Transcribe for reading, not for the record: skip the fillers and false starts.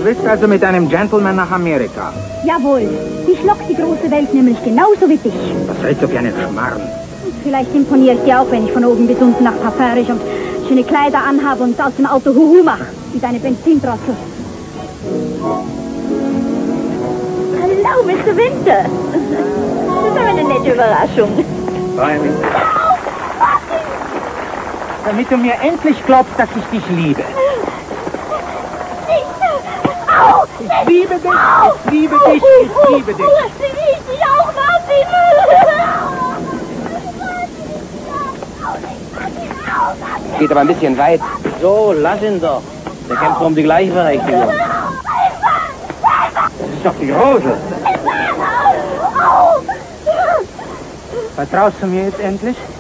willst also mit einem Gentleman nach Amerika? Jawohl. Ich lock die große Welt nämlich genauso wie dich. Was hältst du für einen Schmarrn? Vielleicht imponiere ich dir auch, wenn ich von oben bis unten nach Parfum riech und schöne Kleider anhabe und aus dem Auto Huhu mache. Wie deine Benzindrossel. Hallo, Mr. Winter. Das ist aber eine nette Überraschung. Freue mich. Damit du mir endlich glaubst, dass ich dich liebe. Ich liebe dich, ich liebe dich, ich liebe dich. Ich dich auch, Martin. Geht aber ein bisschen weit. So, lass ihn doch. Der kämpft um die Gleichberechtigung. Das ist doch die Rose. Vertraust du mir jetzt endlich?